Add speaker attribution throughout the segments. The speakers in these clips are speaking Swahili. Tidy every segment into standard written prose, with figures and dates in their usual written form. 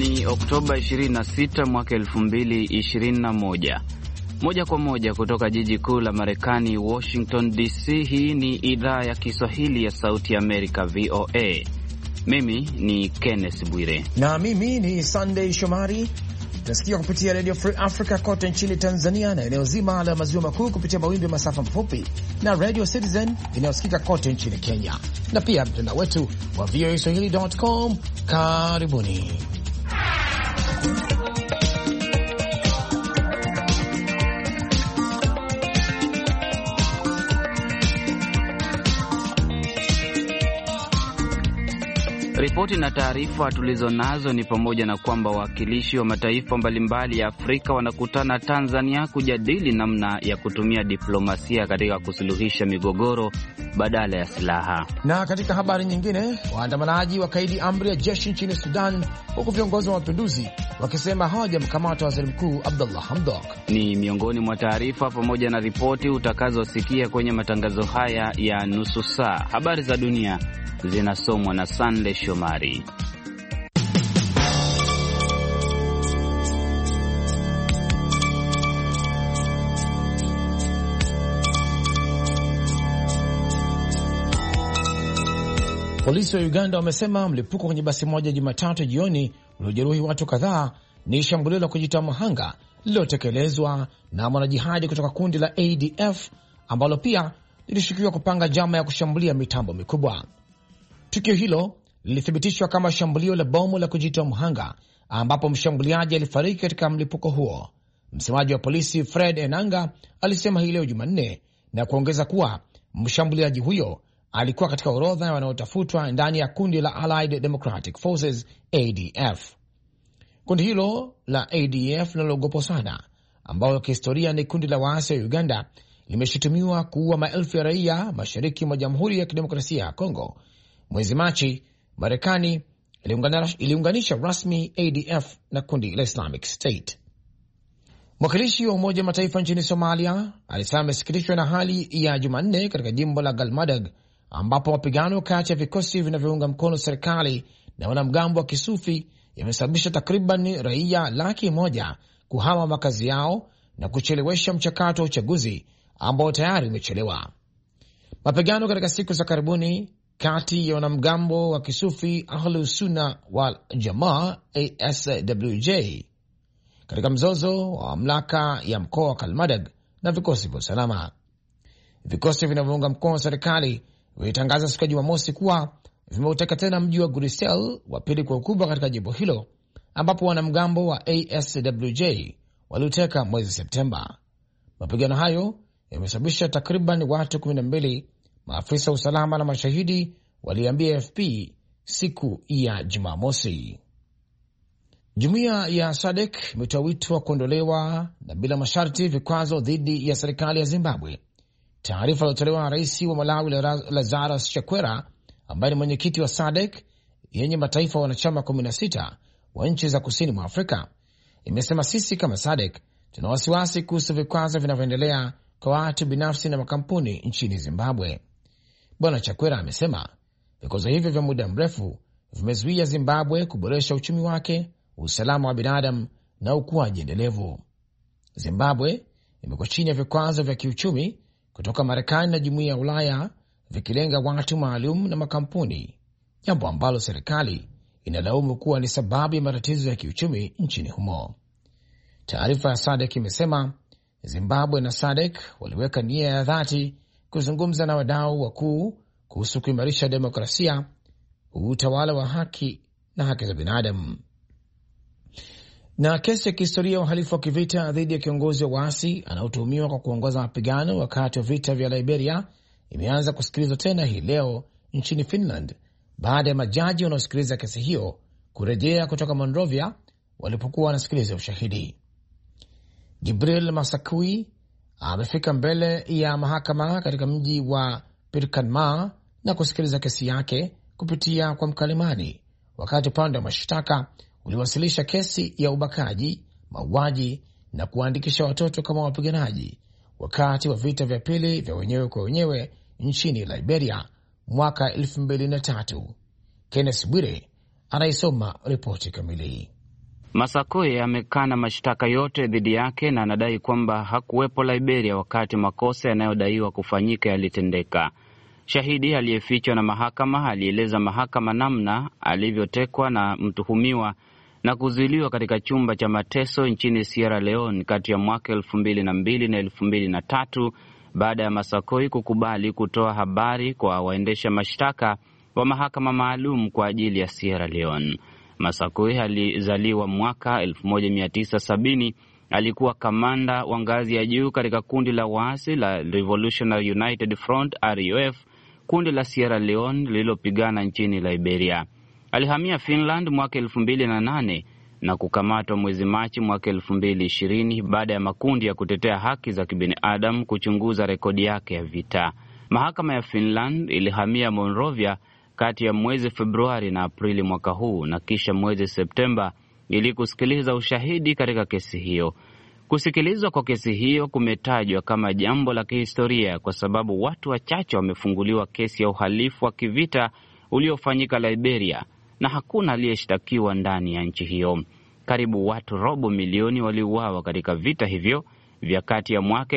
Speaker 1: Ni Oktoba 26 mwaka 2021. Moja kwa moja kutoka jiji kuu la Marekani, Washington DC. Hii ni idhaa ya Kiswahili ya Sauti Amerika, VOA. Mimi ni Kenneth Bwire
Speaker 2: na mimi ni Sunday Shomari. Tunasikia kupitia Radio Free Africa kote nchini Tanzania na eneo zima la maziwa makuu kupitia mawimbi ya masafa mafupi, na Radio Citizen inayosikika kote nchini Kenya, na pia mtandao wetu wa voaswahili.com. Karibuni.
Speaker 1: Ripoti na taarifa tulizonazo ni pamoja na kwamba wawakilishi wa mataifa mbalimbali ya Afrika wanakutana Tanzania kujadili namna ya kutumia diplomasia katika kusuluhisha migogoro badala ya silaha.
Speaker 2: Na katika habari nyingine, waandamanaji wakaidi amri ya jeshi nchini Sudan, huku viongozi wa mapinduzi wakisema hawajamkamata waziri mkuu Abdullah Hamdok.
Speaker 1: Ni miongoni mwa taarifa pamoja na ripoti utakazosikia kwenye matangazo haya ya nusu saa. Habari za dunia zinasomwa na Sunday Shomari.
Speaker 2: Polisi wa Uganda wamesema mlipuko kwenye basi moja Jumatatu jioni uliojeruhi watu kadhaa ni shambulio la kujitoa mhanga lililotekelezwa na wanajihadi kutoka kundi la ADF ambalo pia lilishukiwa kupanga njama ya kushambulia mitambo mikubwa. Tukio hilo lilithibitishwa kama shambulio la bomu la kujitoa mhanga ambapo mshambuliaji alifariki katika mlipuko huo. Msemaji wa polisi Fred Enanga alisema hii leo Jumanne na kuongeza kuwa mshambuliaji huyo alikuwa katika orodha ya wanaotafutwa ndani ya kundi la Allied Democratic Forces ADF. Kundi hilo la ADF linaloogopwa sana, ambalo kihistoria ni kundi la waasi wa Uganda, limeshutumiwa kuua maelfu ya raia mashariki mwa Jamhuri ya Kidemokrasia ya Kongo. Mwezi Machi, Marekani iliunganisha rasmi ADF na kundi la Islamic State. Mwakilishi wa Umoja Mataifa nchini Somalia alisema amesikitishwa na hali ya Jumanne katika jimbo la Galmadag, ambapo mapigano kati ya vikosi vinavyounga mkono serikali na wanamgambo wa Kisufi yamesababisha takriban raia 100,000 kuhama makazi yao na kuchelewesha mchakato wa uchaguzi ambao tayari umechelewa. Mapigano katika siku za karibuni kati ya wanamgambo wa Kisufi Ahlus Sunna wal Jamaa ASWJ katika mzozo wa mamlaka ya mkoa wa Kalmadag na vikosi vya usalama. Vikosi vinavyounga mkono serikali vilitangaza siku ya Jumamosi kuwa vimeuteka tena mji wa Grisel, wa pili kwa ukubwa katika jimbo hilo, ambapo wanamgambo wa ASWJ waliuteka mwezi Septemba. Mapigano hayo yamesababisha takriban watu 12, maafisa wa usalama na mashahidi waliambia AFP siku ya Jumamosi. Jumuiya ya SADC imetoa wito wa kuondolewa na bila masharti vikwazo dhidi ya serikali ya Zimbabwe. Taarifa iliyotolewa na rais wa Malawi Lazarus Chakwera, ambaye ni mwenyekiti wa SADC yenye mataifa wanachama 16 wa nchi za kusini mwa Afrika, imesema sisi kama SADC tuna wasiwasi kuhusu vikwazo vinavyoendelea kwa watu binafsi na makampuni nchini Zimbabwe. Bwana Chakwera amesema vikwazo hivyo vya muda mrefu vimezuia Zimbabwe kuboresha uchumi wake, usalama wa binadamu na ukuaji endelevu. Zimbabwe imekuwa chini ya vikwazo vya kiuchumi kutoka Marekani na Jumuiya ya Ulaya vikilenga watu maalum na makampuni, jambo ambalo serikali inalaumu kuwa ni sababu ya matatizo ya kiuchumi nchini humo. Taarifa ya SADC imesema Zimbabwe na SADC waliweka nia ya dhati kuzungumza na wadau wakuu kuhusu kuimarisha demokrasia, utawala wa haki na haki za binadamu. Na kesi ya kihistoria ya uhalifu wa kivita dhidi ya kiongozi wa waasi anaotuhumiwa kwa kuongoza mapigano wakati wa vita vya Liberia imeanza kusikilizwa tena hii leo nchini Finland baada ya majaji wanaosikiliza kesi hiyo kurejea kutoka Monrovia walipokuwa wanasikiliza ushahidi. Gibril Masakui amefika mbele ya mahakama katika mji wa Pirkanmaa na kusikiliza kesi yake kupitia kwa mkalimani, wakati upande wa mashtaka uliwasilisha kesi ya ubakaji, mauaji na kuandikisha watoto kama wapiganaji wakati wa vita vya pili vya wenyewe kwa wenyewe nchini Liberia mwaka 2003. Kenneth Bwire anaisoma ripoti kamili.
Speaker 1: Masakwe amekana mashtaka yote dhidi yake na anadai kwamba hakuwepo Liberia wakati makosa yanayodaiwa kufanyika yalitendeka. Shahidi aliyefichwa na mahakama alieleza mahakama namna alivyotekwa na mtuhumiwa na kuzuiliwa katika chumba cha mateso nchini Sierra Leone kati ya mwaka 2002 na 2003 baada ya Masakwe kukubali kutoa habari kwa waendesha mashtaka wa mahakama maalum kwa ajili ya Sierra Leone. Masakwe alizaliwa mwaka 1970. Alikuwa kamanda wa ngazi ya juu katika kundi la waasi la Revolutionary United Front RUF, kundi la Sierra Leone lililopigana nchini Liberia. Alihamia Finland mwaka 2008 na kukamatwa mwezi Machi mwaka 2020 baada ya makundi ya kutetea haki za kibinadamu kuchunguza rekodi yake ya vita. Mahakama ya Finland ilihamia Monrovia kati ya mwezi Februari na Aprili mwaka huu na kisha mwezi Septemba ili kusikiliza ushahidi katika kesi hiyo. Kusikilizwa kwa kesi hiyo kumetajwa kama jambo la kihistoria kwa sababu watu wachache wamefunguliwa kesi ya uhalifu wa kivita uliofanyika Liberia na hakuna aliyeshtakiwa ndani ya nchi hiyo. Karibu watu 250,000 waliuawa katika vita hivyo vya kati ya mwaka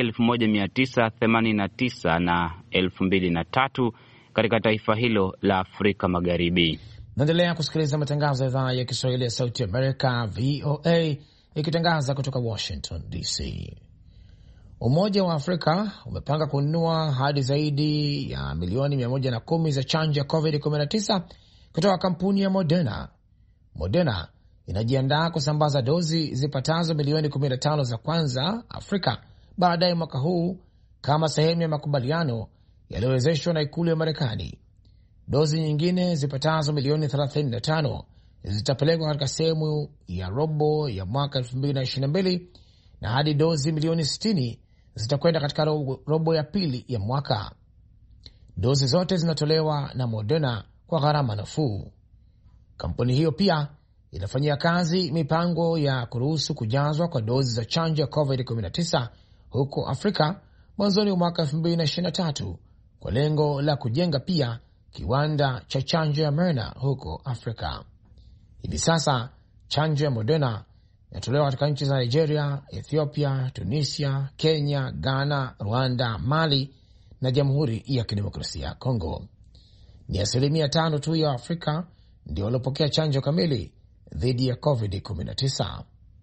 Speaker 1: 1989 na 2003 katika taifa hilo la Afrika Magharibi.
Speaker 2: Naendelea kusikiliza matangazo ya idhaa ya Kiswahili ya Sauti ya Amerika, VOA, ikitangaza kutoka Washington DC. Umoja wa Afrika umepanga kununua hadi zaidi ya milioni 110 za chanjo ya COVID-19 kutoka kampuni ya Moderna. Moderna inajiandaa kusambaza dozi zipatazo milioni 15 za kwanza Afrika baadaye mwaka huu kama sehemu ya makubaliano yaliyowezeshwa na ikulu ya Marekani. Dozi nyingine zipatazo milioni 35 zitapelekwa katika sehemu ya robo ya mwaka 2022 na hadi dozi milioni 60 zitakwenda katika robo ya pili ya mwaka. Dozi zote zinatolewa na Moderna kwa gharama nafuu. Kampuni hiyo pia inafanyia kazi mipango ya kuruhusu kujazwa kwa dozi za chanjo ya COVID-19 huko Afrika mwanzoni wa mwaka 2023 kwa lengo la kujenga pia kiwanda cha chanjo ya Moderna huko Afrika. Hivi sasa chanjo ya Moderna inatolewa katika nchi za Nigeria, Ethiopia, Tunisia, Kenya, Ghana, Rwanda, Mali na Jamhuri ya Kidemokrasia ya Kongo. Ni 5% tu ya Afrika ndio waliopokea chanjo kamili dhidi ya COVID-19.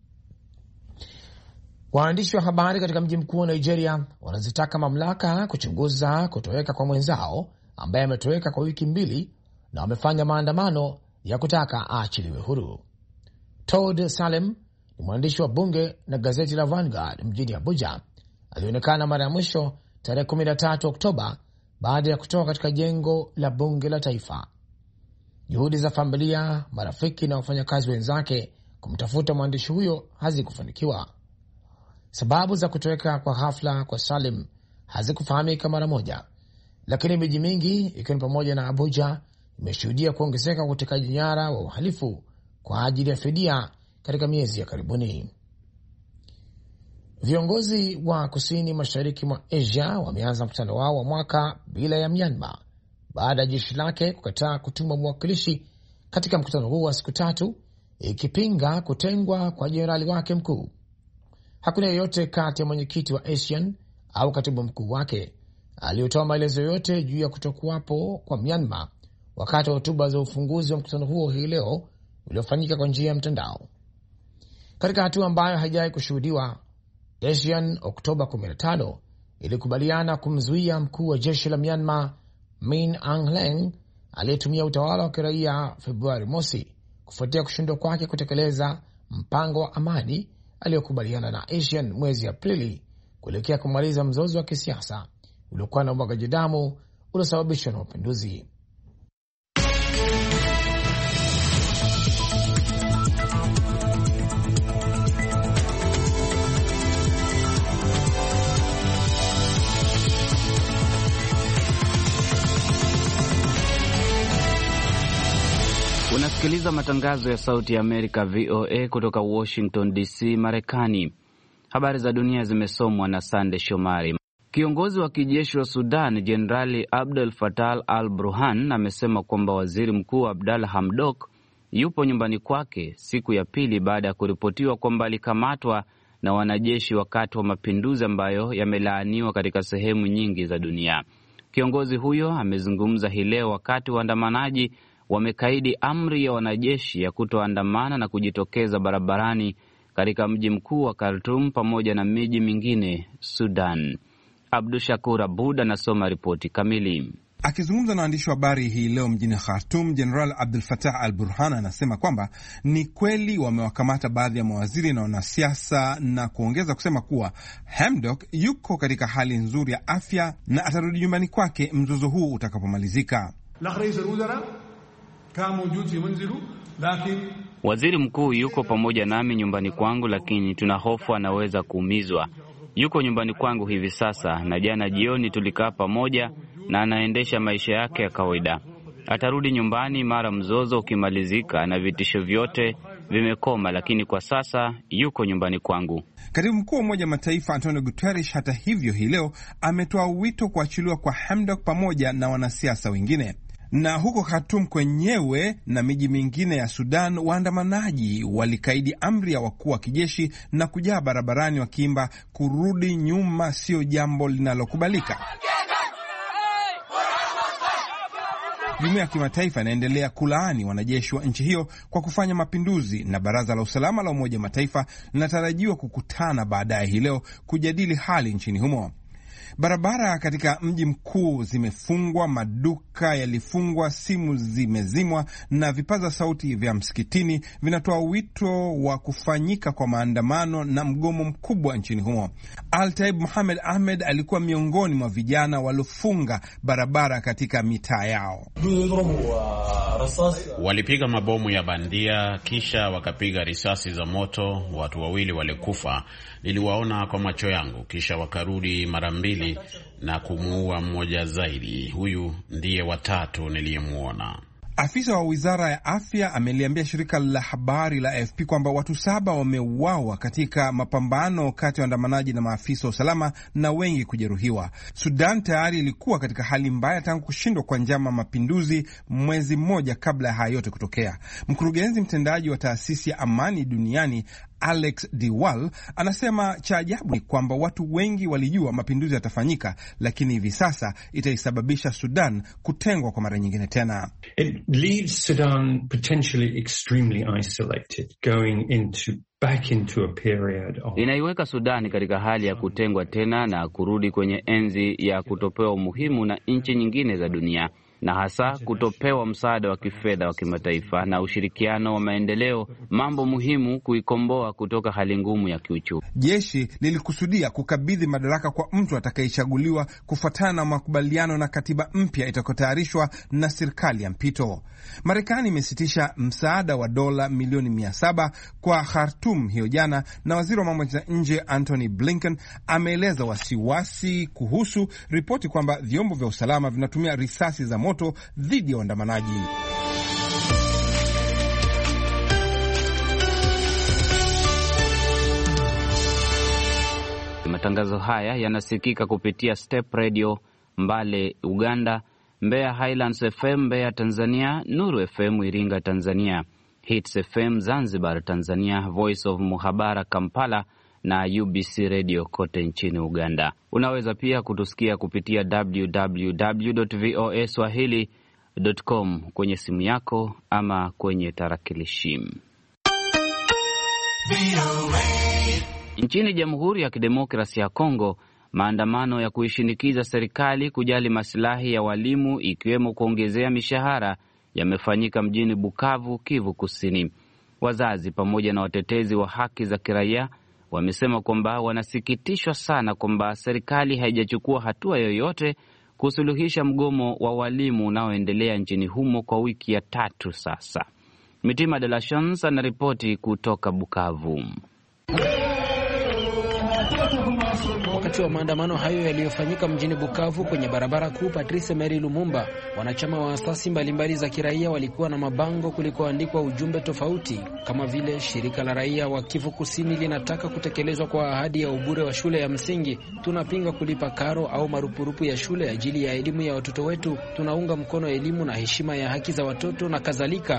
Speaker 2: Waandishi wa habari katika mji mkuu wa Nigeria wanazitaka mamlaka kuchunguza kutoweka kwa mwenzao ambaye ametoweka kwa wiki 2 na wamefanya maandamano ya kutaka aachiliwe huru. Todd Salem ni mwandishi wa bunge na gazeti la Vanguard mjini Abuja. Alionekana mara ya mwisho tarehe 13 Oktoba baada ya kutoka katika jengo la bunge la taifa. Juhudi za familia, marafiki na wafanyakazi wenzake kumtafuta mwandishi huyo hazikufanikiwa. Sababu za kutoweka kwa ghafla kwa Salim hazikufahamika mara moja, lakini miji mingi ikiwa ni pamoja na Abuja imeshuhudia kuongezeka kwa utekaji nyara wa uhalifu kwa ajili ya fidia katika miezi ya karibuni. Viongozi wa kusini mashariki mwa Asia wameanza mkutano wao wa mwaka bila ya Myanmar baada ya jeshi lake kukataa kutuma mwakilishi katika mkutano huu wa siku 3 ikipinga kutengwa kwa jenerali wake mkuu. Hakuna yeyote kati ya mwenyekiti wa ASEAN au katibu mkuu wake aliyotoa maelezo yote juu ya kutokuwapo kwa Myanmar wakati wa hotuba za ufunguzi wa mkutano huo hii leo uliofanyika kwa njia ya mtandao. Katika hatua ambayo haijawahi kushuhudiwa, ASEAN Oktoba 15 ilikubaliana kumzuia mkuu wa jeshi la Myanmar Min Aung Hlaing aliyetumia utawala wa kiraia Februari mosi kufuatia kushindwa kwake kutekeleza mpango wa amani aliyokubaliana na ASEAN mwezi Aprili kuelekea kumaliza mzozo wa kisiasa uliokuwa na umwagaji damu uliosababishwa na mapinduzi.
Speaker 1: Unasikiliza matangazo ya Sauti ya Amerika, VOA, kutoka Washington DC, Marekani. Habari za dunia zimesomwa na Sande Shomari. Kiongozi wa kijeshi wa Sudan, Jenerali Abdel Fattah al-Burhan, amesema kwamba waziri mkuu Abdalla Hamdok yupo nyumbani kwake siku ya pili baada ya kuripotiwa kwamba alikamatwa na wanajeshi wakati wa mapinduzi ambayo yamelaaniwa katika sehemu nyingi za dunia. Kiongozi huyo amezungumza hii leo wakati waandamanaji wamekaidi amri ya wanajeshi ya kutoandamana na kujitokeza barabarani katika mji mkuu wa Khartoum pamoja na miji mingine Sudan. Abdushakur Abud anasoma ripoti kamili.
Speaker 3: Akizungumza na waandishi wa habari hii leo mjini Khartoum, Jenerali Abdel Fattah al-Burhan anasema kwamba ni kweli wamewakamata baadhi ya mawaziri na wanasiasa, na kuongeza kusema kuwa Hamdok yuko katika hali nzuri ya afya na atarudi nyumbani kwake mzozo huu utakapomalizika.
Speaker 1: Waziri mkuu yuko pamoja nami nyumbani kwangu, lakini tuna hofu anaweza kuumizwa. Yuko nyumbani kwangu hivi sasa, na jana jioni tulikaa pamoja na anaendesha maisha yake ya kawaida. Atarudi nyumbani mara mzozo ukimalizika na vitisho vyote vimekoma, lakini kwa sasa yuko nyumbani kwangu.
Speaker 3: Katibu mkuu wa Umoja wa Mataifa Antonio Guterres, hata hivyo, hii leo ametoa wito kuachiliwa kwa Hamdok pamoja na wanasiasa wengine. Na huko Khartoum kwenyewe na miji mingine ya Sudan, waandamanaji walikaidi amri ya wakuu wa kijeshi na kujaa barabarani wakiimba kurudi nyuma sio jambo linalokubalika. Jumuiya ya kimataifa inaendelea kulaani wanajeshi wa nchi hiyo kwa kufanya mapinduzi, na Baraza la Usalama la Umoja wa Mataifa linatarajiwa kukutana baadaye hii leo kujadili hali nchini humo. Barabara katika mji mkuu zimefungwa, maduka yalifungwa, simu zimezimwa na vipaza sauti vya msikitini vinatoa wito wa kufanyika kwa maandamano na mgomo mkubwa nchini humo. Al-Taib Mohamed Ahmed alikuwa miongoni mwa vijana waliofunga barabara katika mitaa yao.
Speaker 4: Walipiga mabomu ya bandia, kisha wakapiga risasi za moto. Watu 2 walikufa, niliwaona kwa macho yangu, kisha wakarudi mara 2 na kumuua mmoja zaidi. Huyu ndiye wa 3 niliyemuona.
Speaker 3: Afisa wa wizara ya afya ameliambia shirika la habari la AFP kwamba watu 7 wameuawa katika mapambano kati ya waandamanaji na maafisa wa usalama na wengi kujeruhiwa. Sudan tayari ilikuwa katika hali mbaya tangu kushindwa kwa njama mapinduzi mwezi mmoja kabla ya haya yote kutokea. Mkurugenzi mtendaji wa taasisi ya amani duniani Alex Diwal anasema cha ajabu ni kwamba watu wengi walijua mapinduzi yatafanyika, lakini hivi sasa itaisababisha Sudan kutengwa kwa mara nyingine tena.
Speaker 5: It leaves Sudan potentially extremely isolated, going back into a period of...
Speaker 1: Inaiweka Sudani katika hali ya kutengwa tena na kurudi kwenye enzi ya kutopewa umuhimu na nchi nyingine za dunia, na hasa kutopewa msaada wa kifedha wa kimataifa na ushirikiano wa maendeleo, mambo muhimu kuikomboa kutoka hali ngumu ya kiuchumi.
Speaker 3: Jeshi lilikusudia kukabidhi madaraka kwa mtu atakayechaguliwa kufuatana na makubaliano na katiba mpya itakayotayarishwa na serikali ya mpito. Marekani imesitisha msaada wa dola milioni 700 kwa Khartoum hiyo jana, na waziri wa mambo ya nje Anthony Blinken ameeleza wasiwasi kuhusu ripoti kwamba vyombo vya usalama vinatumia risasi za moto dhidi ya waandamanaji.
Speaker 1: Matangazo haya yanasikika kupitia Step Radio Mbale Uganda, Mbeya Highlands FM Mbeya Tanzania, Nuru FM Iringa Tanzania, Hits FM Zanzibar Tanzania, Voice of Muhabara Kampala na UBC Radio kote nchini Uganda. Unaweza pia kutusikia kupitia www.voaswahili.com kwenye simu yako ama kwenye tarakilishi. Nchini Jamhuri ya Kidemokrasia ya Kongo, maandamano ya kuishinikiza serikali kujali maslahi ya walimu ikiwemo kuongezea mishahara yamefanyika mjini Bukavu, Kivu Kusini. Wazazi pamoja na watetezi wa haki za kiraia wamesema kwamba wanasikitishwa sana kwamba serikali haijachukua hatua yoyote kusuluhisha mgomo wa walimu unaoendelea nchini humo kwa wiki ya 3 sasa. Mitima de la Chance anaripoti kutoka Bukavu.
Speaker 6: Wakati wa maandamano hayo yaliyofanyika mjini Bukavu kwenye barabara kuu Patrice Emery Lumumba, wanachama wa asasi mbalimbali za kiraia walikuwa na mabango kulikoandikwa ujumbe tofauti, kama vile shirika la raia wa Kivu Kusini linataka kutekelezwa kwa ahadi ya ubure wa shule ya msingi, tunapinga kulipa karo au marupurupu ya shule ajili ya elimu ya watoto wetu, tunaunga mkono elimu na heshima ya haki za watoto na kadhalika.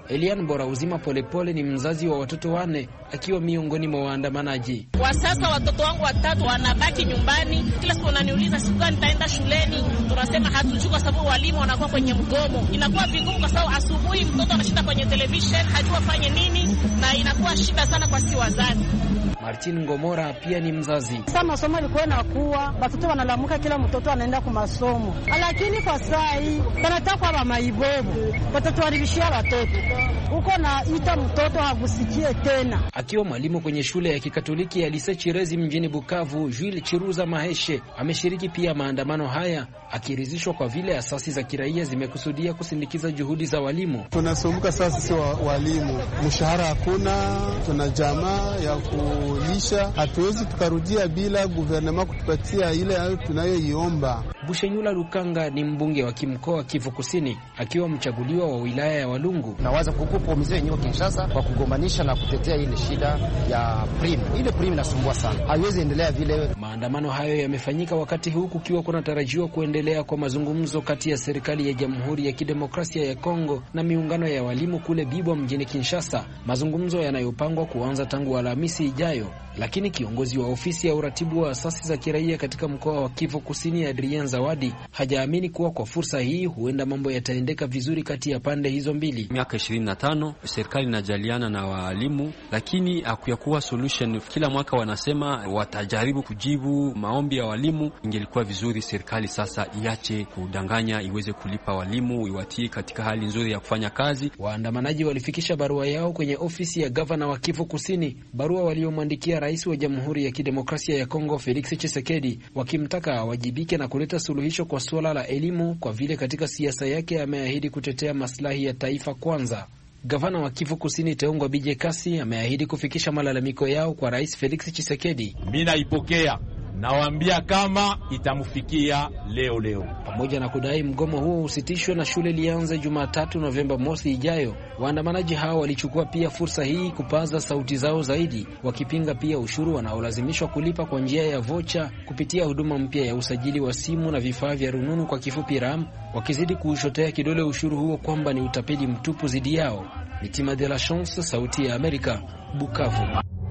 Speaker 6: Elian Borauzima Polepole ni mzazi wa watoto 4 akiwa miongoni mwa waandamanaji.
Speaker 7: Kwa sasa watoto wangu 3 wanabaki nyumbani. Kila siku wananiuliza siku gani nitaenda shuleni. Tunasema hatujui kwa sababu walimu wanakuwa kwenye mgomo. Inakuwa vigumu kwa sababu asubuhi mtoto anashinda kwenye television, hajui afanye nini, na inakuwa shida sana kwa sisi wazazi.
Speaker 6: Martin Ngomora pia ni mzazi.
Speaker 8: Sasa masomo ilikuwa inakuwa watoto wanalamuka, kila mtoto anaenda kwa masomo, lakini kwa saa hii tunataka kwa maibobo watoto waribishia watoto huko na ita mtoto hagusikie tena.
Speaker 6: Akiwa mwalimu kwenye shule ya Kikatoliki ya Lycée Chirezi mjini Bukavu, Jules Chiruza Maheshe ameshiriki pia maandamano haya, akiridhishwa kwa vile asasi za kiraia zimekusudia kusindikiza juhudi za walimu.
Speaker 9: Tunasumbuka sasa sisi walimu, mshahara hakuna, tuna jamaa ya kulisha, hatuwezi tukarudia bila guvernema kutupatia ile tunayoiomba.
Speaker 6: Bushenyula Lukanga ni mbunge wa kimkoa Kivu Kusini, akiwa mchaguliwa wa wilaya ya Walungu.
Speaker 10: Nawaza kukupa mzee nyo Kinshasa kwa kugombanisha na kutetea ile shida ya prime. Ile prime inasumbua sana, haiwezi endelea vile.
Speaker 6: Maandamano hayo yamefanyika wakati huu kukiwa kunatarajiwa kuendelea kwa mazungumzo kati ya serikali ya Jamhuri ya Kidemokrasia ya Kongo na miungano ya walimu kule Bibwa mjini Kinshasa, mazungumzo yanayopangwa kuanza tangu Alhamisi ijayo. Lakini kiongozi wa ofisi ya uratibu wa asasi za kiraia katika mkoa wa Kivu Kusini, Adrien Zawadi, hajaamini kuwa kwa fursa hii huenda mambo yataendeka vizuri kati ya pande hizo mbili.
Speaker 11: Miaka 25 serikali inajaliana na walimu, lakini hakuyakuwa solution. Kila mwaka wanasema watajaribu kujibu maombi ya walimu. Ingelikuwa vizuri serikali sasa iache kudanganya, iweze kulipa walimu, iwatie katika hali nzuri ya kufanya kazi.
Speaker 6: Waandamanaji walifikisha barua yao kwenye ofisi ya gavana wa Kivu Kusini, barua waliomwandikia Rais wa Jamhuri ya Kidemokrasia ya Kongo Felix Tshisekedi, wakimtaka awajibike na kuleta suluhisho kwa suala la elimu, kwa vile katika siasa yake ameahidi kutetea maslahi ya taifa kwanza. Gavana wa Kivu Kusini Teongwa Bije Kasi ameahidi kufikisha malalamiko yao kwa Rais Felix Tshisekedi.
Speaker 12: Mimi naipokea, nawaambia kama itamufikia leo.
Speaker 6: Pamoja na kudai mgomo huo usitishwe na shule lianze Jumatatu Novemba mosi ijayo, waandamanaji hao walichukua pia fursa hii kupaza sauti zao zaidi, wakipinga pia ushuru wanaolazimishwa kulipa kwa njia ya vocha kupitia huduma mpya ya usajili wa simu na vifaa vya rununu kwa kifupi RAM, wakizidi kuushotea kidole ushuru huo kwamba ni utapeli mtupu zidi yao. Mitima de la Chance, Sauti ya Amerika, Bukavu.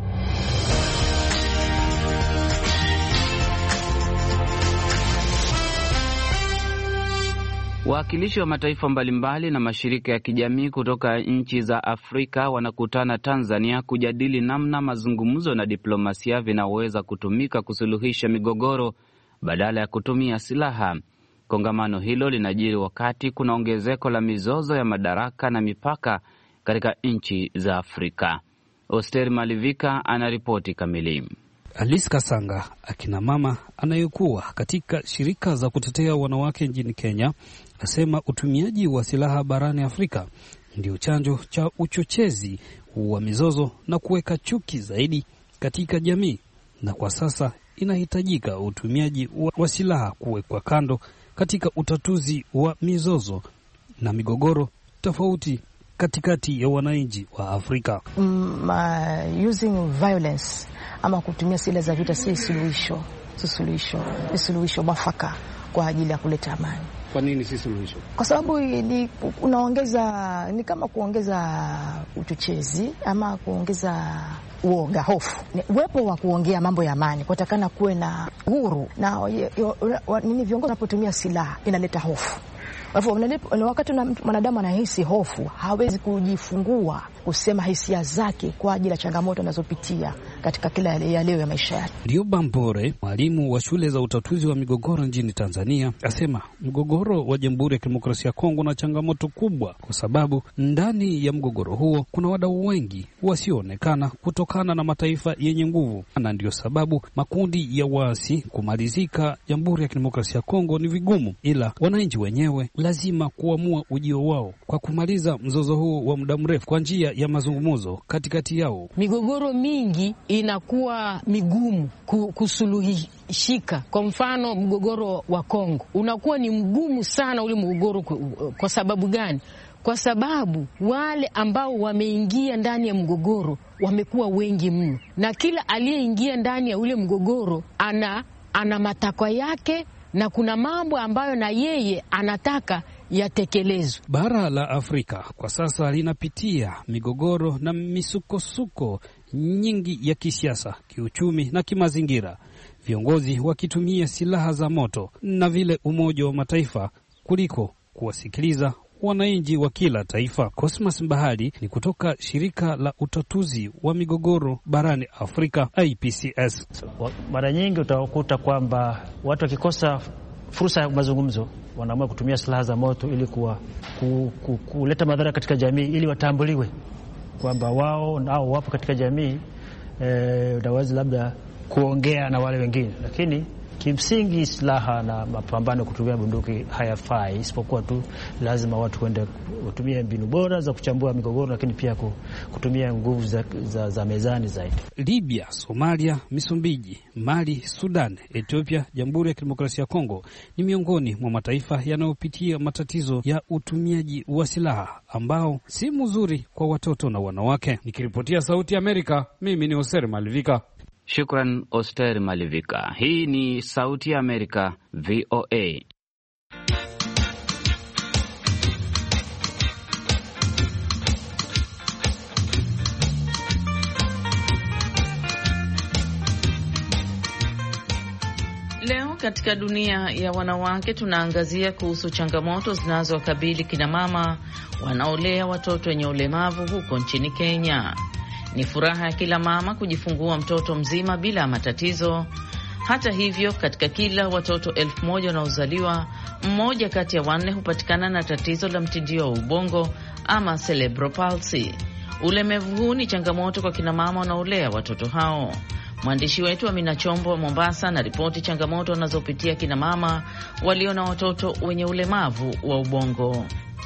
Speaker 1: Wawakilishi wa mataifa mbalimbali na mashirika ya kijamii kutoka nchi za Afrika wanakutana Tanzania kujadili namna mazungumzo na diplomasia vinaweza kutumika kusuluhisha migogoro badala ya kutumia silaha. Kongamano hilo linajiri wakati kuna ongezeko la mizozo ya madaraka na mipaka katika nchi za Afrika. Oster Malivika anaripoti kamili.
Speaker 13: Alice Kasanga, akina mama anayekuwa katika shirika za kutetea wanawake nchini Kenya, asema utumiaji wa silaha barani Afrika ndio chanzo cha uchochezi wa mizozo na kuweka chuki zaidi katika jamii, na kwa sasa inahitajika utumiaji wa silaha kuwekwa kando katika utatuzi wa mizozo na migogoro tofauti katikati ya wananchi wa Afrika.
Speaker 14: Using violence ama kutumia silaha za vita si suluhisho. Ni suluhisho mwafaka kwa ajili ya kuleta amani.
Speaker 13: Kwa nini si suluhisho?
Speaker 14: Kwa sababu ni kama kuongeza uchochezi ama kuongeza uoga, hofu. Uwepo wa kuongea mambo ya amani, kutakana kuwe na huru, na viongozi wanapotumia silaha inaleta hofu. Wakati mwanadamu anahisi hofu, hawezi kujifungua kusema hisia zake kwa ajili ya changamoto anazopitia katika kila ya leo ya maisha yake.
Speaker 13: Ndio Bambore, mwalimu wa shule za utatuzi wa migogoro nchini Tanzania, asema mgogoro wa Jamhuri ya Kidemokrasia ya Kongo na changamoto kubwa kwa sababu ndani ya mgogoro huo kuna wadau wengi wasioonekana kutokana na mataifa yenye nguvu, na ndio sababu makundi ya waasi kumalizika Jamhuri ya Kidemokrasia ya Kongo ni vigumu, ila wananchi wenyewe lazima kuamua ujio wao kwa kumaliza mzozo huu wa muda mrefu kwa njia ya mazungumzo katikati yao.
Speaker 15: Migogoro mingi inakuwa migumu kusuluhishika. Kwa mfano, mgogoro wa Kongo unakuwa ni mgumu sana ule mgogoro. Kwa sababu gani? Kwa sababu wale ambao wameingia ndani ya mgogoro wamekuwa wengi mno, na kila aliyeingia ndani ya ule mgogoro ana matakwa yake, na kuna mambo ambayo na yeye anataka yatekelezwe.
Speaker 13: Bara la Afrika kwa sasa linapitia migogoro na misukosuko nyingi ya kisiasa, kiuchumi na kimazingira, viongozi wakitumia silaha za moto na vile Umoja wa Mataifa kuliko kuwasikiliza wananchi wa kila taifa. Cosmas Mbahali ni kutoka shirika la utatuzi wa migogoro barani Afrika, IPCS.
Speaker 16: Mara nyingi utakuta kwamba watu wakikosa fursa ya mazungumzo wanaamua kutumia silaha za moto ili kuleta madhara katika jamii, ili watambuliwe kwamba wao nao wapo katika jamii, unaweza labda kuongea na wale wengine. Lakini kimsingi silaha na mapambano kutumia bunduki hayafai, isipokuwa tu lazima watu kwenda kutumia mbinu bora za kuchambua migogoro, lakini pia kutumia nguvu za mezani zaidi.
Speaker 13: Libya, Somalia, Msumbiji, Mali, Sudan, Ethiopia, Jamhuri ya Kidemokrasia ya Kongo ni miongoni mwa mataifa yanayopitia matatizo ya utumiaji wa silaha ambao si mzuri kwa watoto na wanawake. Nikiripotia Sauti ya Amerika, mimi ni Oser Malivika.
Speaker 1: Shukran Oster Malivika. Hii ni Sauti ya Amerika, VOA.
Speaker 17: Leo katika dunia ya wanawake tunaangazia kuhusu changamoto zinazowakabili kina mama wanaolea watoto wenye ulemavu huko nchini Kenya. Ni furaha ya kila mama kujifungua mtoto mzima bila matatizo. Hata hivyo, katika kila watoto 1,000 wanaozaliwa, 1 kati ya 4 hupatikana na tatizo la mtindio wa ubongo ama cerebral palsy. Ulemevu huu ni changamoto kwa kina mama wanaolea watoto hao. Mwandishi wetu Amina Chombo wa Mombasa na ripoti changamoto wanazopitia kina mama walio na watoto wenye ulemavu wa ubongo.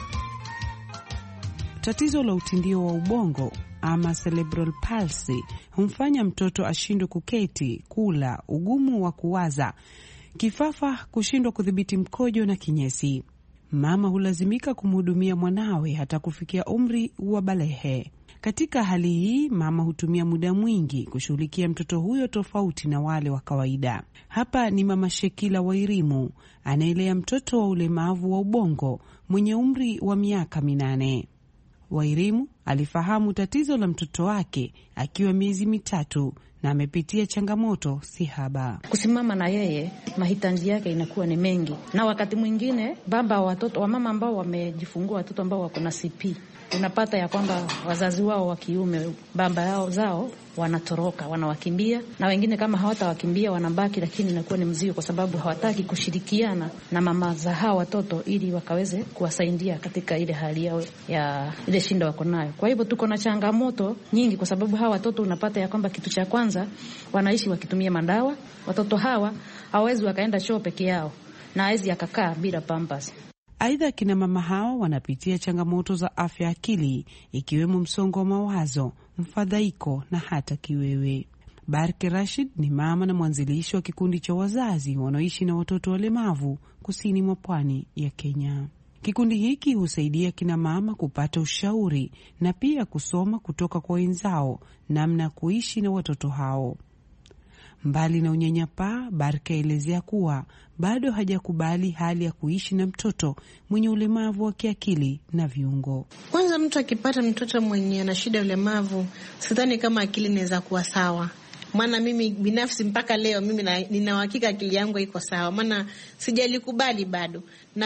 Speaker 18: Tatizo la utindio wa ubongo ama cerebral palsy humfanya mtoto ashindwe kuketi, kula, ugumu wa kuwaza, kifafa, kushindwa kudhibiti mkojo na kinyesi. Mama hulazimika kumhudumia mwanawe hata kufikia umri wa balehe. Katika hali hii, mama hutumia muda mwingi kushughulikia mtoto huyo tofauti na wale wa kawaida. Hapa ni Mama Shekila Wairimu, anaelea mtoto wa ulemavu wa ubongo mwenye umri wa miaka 8. Wairimu alifahamu tatizo la mtoto wake akiwa miezi 3 na amepitia changamoto si haba.
Speaker 19: Kusimama na yeye, mahitaji yake inakuwa ni mengi, na wakati mwingine baba wa watoto wa mama ambao wamejifungua watoto ambao wako na CP, unapata ya kwamba wazazi wao wa kiume, baba yao zao wanatoroka, wanawakimbia, na wengine kama hawatawakimbia wanabaki, lakini inakuwa ni mzigo kwa sababu hawataki kushirikiana na mama za hao watoto ili wakaweze kuwasaidia katika ile hali yao ya ile shinda wako nayo. Kwa hivyo tuko na changamoto nyingi kwa sababu hawa watoto unapata ya kwamba kitu cha kwanza wanaishi wakitumia madawa. Watoto hawa hawezi wakaenda choo peke yao na hawezi akakaa bila pampers.
Speaker 18: Aidha, kina mama hawa wanapitia changamoto za afya akili, ikiwemo msongo wa mawazo, mfadhaiko na hata kiwewe. Barke Rashid ni mama na mwanzilishi wa kikundi cha wazazi wanaoishi na watoto walemavu kusini mwa pwani ya Kenya. Kikundi hiki husaidia kina mama kupata ushauri na pia kusoma kutoka kwa wenzao namna kuishi na watoto hao. Mbali na unyanyapaa, Barka elezea kuwa bado hajakubali hali ya kuishi na mtoto mwenye ulemavu wa kiakili na viungo.
Speaker 20: Kwanza mtu akipata mtoto mwenye ana shida ya ulemavu, sidhani kama akili inaweza kuwa sawa. Maana mimi binafsi mpaka leo mimi nina uhakika akili yangu iko sawa, maana sijalikubali bado. Na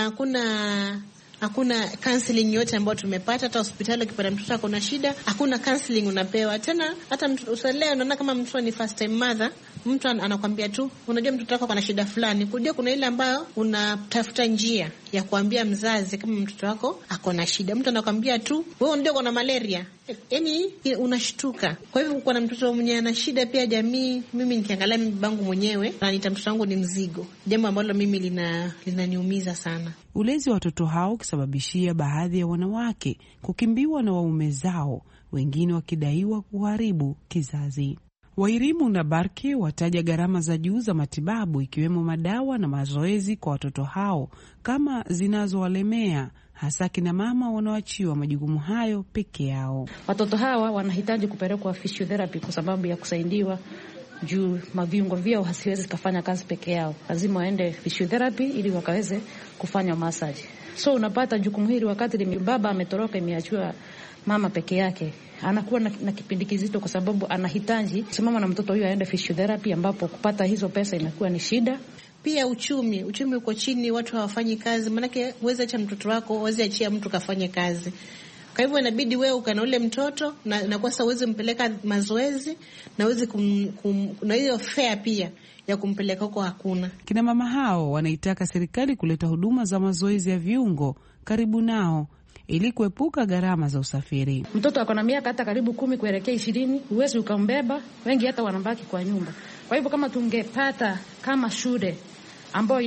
Speaker 20: hakuna counseling yote ambayo tumepata. Hata hospitali ukipata mtoto ako na shida, hakuna counseling unapewa. Tena hata mtoto leo unaona kama mtoto ni first time mother, mtu anakuambia tu, unajua mtoto wako ana shida fulani. Kujua kuna ile ambayo unatafuta njia ya kuambia mzazi kama mtoto wako ako na shida. Mtu anakuambia tu, wewe unajua uko na malaria. Yaani unashtuka. Kwa hivyo kuna mtoto mwenye ana shida pia jamii, mimi nikiangalia mimi babangu mwenyewe, ananiita mtoto wangu ni mzigo. Jambo ambalo mimi linaniumiza sana.
Speaker 18: Ulezi wa watoto hao kusababishia baadhi ya wanawake kukimbiwa na waume zao, wengine wakidaiwa kuharibu kizazi. Wairimu na Barke wataja gharama za juu za matibabu, ikiwemo madawa na mazoezi kwa watoto hao kama zinazowalemea, hasa kina mama wanaoachiwa majukumu hayo peke yao.
Speaker 19: Watoto hawa wanahitaji kupelekwa physiotherapy kwa sababu ya kusaidiwa juu maviungo vyao hasiwezi kufanya kazi peke yao. Lazima waende physiotherapy ili wakaweze kufanya massage. So unapata jukumu hili wakati baba ametoroka, imeachiwa mama peke yake, anakuwa na kipindi kizito, kwa sababu anahitaji simama na mtoto huyo aende physiotherapy, ambapo kupata hizo pesa inakuwa ni shida.
Speaker 20: Pia uchumi uko chini, watu hawafanyi kazi, maanake huwezi acha mtoto wako, huwezi achia mtu kafanye kazi. Kwa hivyo inabidi wewe ukana ule mtoto na kwa sababu uweze mpeleka mazoezi na uweze na hiyo fare pia ya kumpeleka huko hakuna.
Speaker 18: Kina mama hao wanaitaka serikali kuleta huduma za mazoezi ya viungo karibu nao ili kuepuka gharama za usafiri.
Speaker 19: Mtoto ako na miaka hata karibu 10 kuelekea 20, uwezi ukambeba, wengi hata wanabaki kwa nyumba. Kwa hivyo kama tungepata kama shule ambayo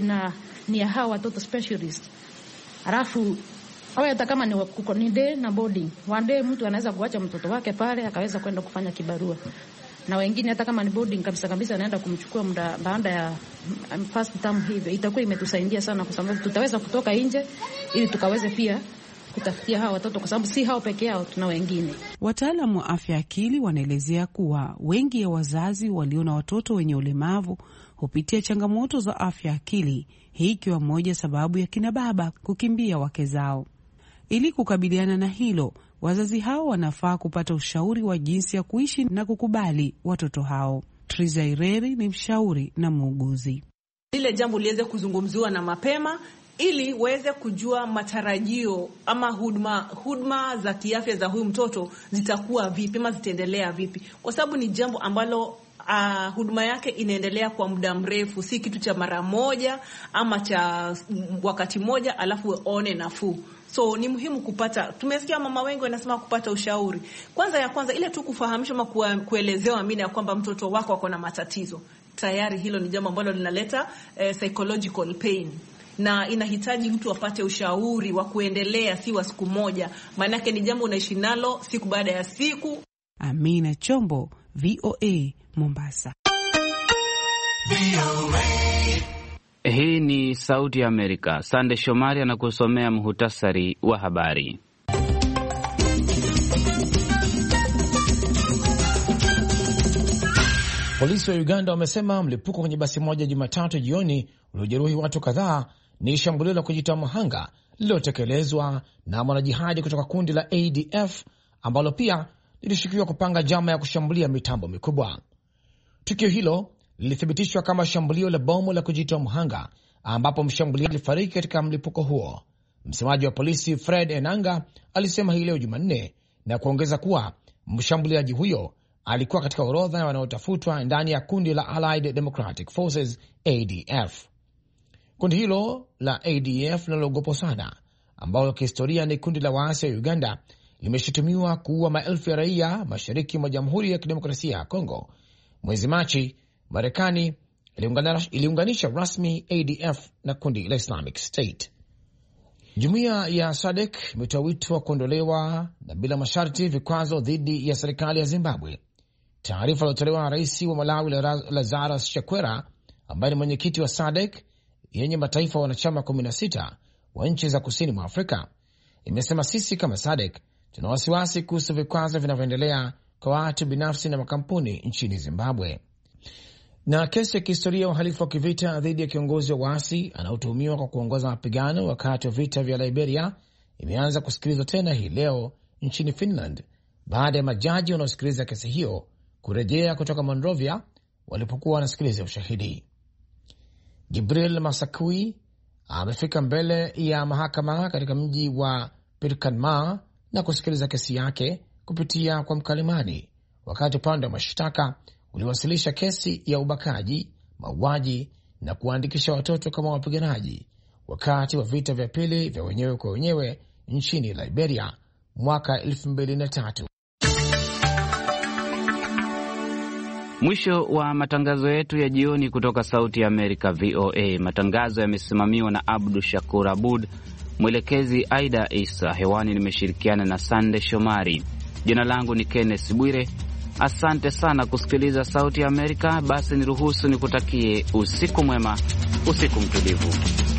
Speaker 19: ni ya hawa watoto specialist, alafu au hata kama ni day na boarding, one day mtu anaweza kuacha mtoto wake pale akaweza kwenda kufanya kibarua, na wengine hata kama ni boarding kabisa anaenda kumchukua muda baada ya first term. Hivyo itakuwa imetusaidia sana, kwa sababu tutaweza kutoka nje ili tukaweze pia kutafutia hawa watoto, kwa sababu si hao peke yao, tuna wengine.
Speaker 18: Wataalamu wa afya akili wanaelezea kuwa wengi ya wazazi walio na watoto wenye ulemavu hupitia changamoto za afya akili, hii ikiwa moja sababu ya kina baba kukimbia wake zao. Ili kukabiliana na hilo, wazazi hao wanafaa kupata ushauri wa jinsi ya kuishi na kukubali watoto hao. Triza Ireri ni mshauri na muuguzi.
Speaker 21: Lile jambo liweze kuzungumziwa na mapema ili waweze kujua matarajio ama huduma za kiafya za huyu mtoto zitakuwa vipi ama zitaendelea vipi, kwa sababu ni jambo ambalo huduma yake inaendelea kwa muda mrefu, si kitu cha mara moja ama cha wakati moja alafu uone nafuu. So ni muhimu kupata, tumesikia mama wengi wanasema kupata ushauri. Kwanza ile tu kufahamishwa ama kuelezewa mimi ya kwamba mtoto wako ako na matatizo. Tayari hilo ni jambo ambalo linaleta psychological pain, na inahitaji mtu apate ushauri wa kuendelea, si wa siku moja, maana yake ni jambo unaishi nalo siku baada ya siku.
Speaker 18: Amina Chombo, VOA, Mombasa.
Speaker 1: Hii ni Sauti ya Amerika. Sande Shomari anakusomea muhtasari wa habari.
Speaker 2: Polisi wa Uganda wamesema mlipuko kwenye basi moja Jumatatu jioni uliojeruhi watu kadhaa ni shambulio la kujitoa mhanga lililotekelezwa na mwanajihadi kutoka kundi la ADF ambalo pia lilishukiwa kupanga njama ya kushambulia mitambo mikubwa. Tukio hilo lilithibitishwa kama shambulio la bomu la kujitoa mhanga ambapo mshambuliaji alifariki katika mlipuko huo. Msemaji wa polisi Fred Enanga alisema hii leo Jumanne na kuongeza kuwa mshambuliaji huyo alikuwa katika orodha ya wanaotafutwa ndani ya kundi la Allied Democratic Forces ADF. Kundi hilo la ADF linaloogopwa sana, ambalo kihistoria ni kundi la waasi wa Uganda, limeshutumiwa kuua maelfu ya raia mashariki mwa Jamhuri ya Kidemokrasia ya Kongo. Mwezi Machi, Marekani iliunganisha rasmi ADF na kundi la Islamic State. Jumuiya ya SADC imetoa wito wa kuondolewa na bila masharti vikwazo dhidi ya serikali ya Zimbabwe. Taarifa iliyotolewa na rais wa Malawi Lazarus Chakwera, ambaye ni mwenyekiti wa SADC yenye mataifa wanachama 16 wa nchi za kusini mwa Afrika, imesema sisi kama SADC tuna wasiwasi kuhusu vikwazo vinavyoendelea kwa watu binafsi na makampuni nchini Zimbabwe. Na kesi ya kihistoria ya uhalifu wa kivita dhidi ya kiongozi wa waasi anaotuhumiwa kwa kuongoza mapigano wakati wa vita vya Liberia imeanza kusikilizwa tena hii leo nchini Finland baada ya majaji wanaosikiliza kesi hiyo kurejea kutoka Monrovia walipokuwa wanasikiliza ushahidi. Gibril Masakui amefika mbele ya mahakama katika mji wa Pirkanmaa na kusikiliza kesi yake kupitia kwa mkalimani, wakati upande wa mashtaka uliwasilisha kesi ya ubakaji, mauaji na kuwaandikisha watoto kama wapiganaji wakati wa vita vya pili vya wenyewe kwa wenyewe nchini Liberia mwaka 2003.
Speaker 1: Mwisho wa matangazo yetu ya jioni kutoka Sauti ya Amerika VOA. Matangazo yamesimamiwa na Abdu Shakur Abud, mwelekezi Aida Isa. Hewani nimeshirikiana na Sande Shomari. Jina langu ni Kenneth Bwire. Asante sana kusikiliza Sauti ya Amerika. Basi niruhusu nikutakie usiku mwema, usiku mtulivu.